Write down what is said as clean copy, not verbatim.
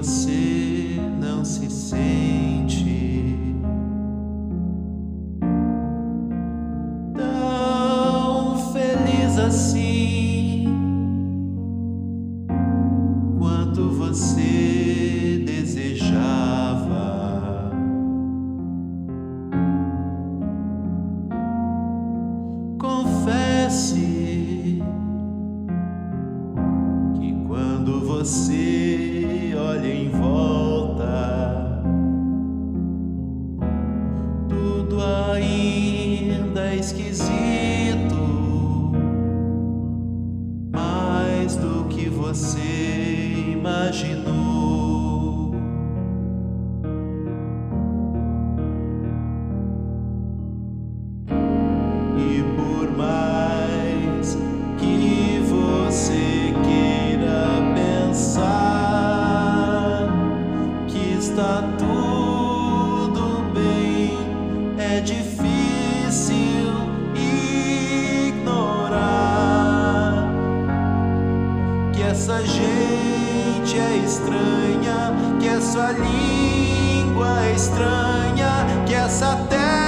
você não se sente tão feliz assim quanto você desejava. Confesse que quando você olha em volta, tudo ainda é esquisito, mais do que você imaginou. E por mais que você queira pensar que está tudo bem, é difícil ignorar que essa gente é estranha, que essa língua é estranha, que essa terra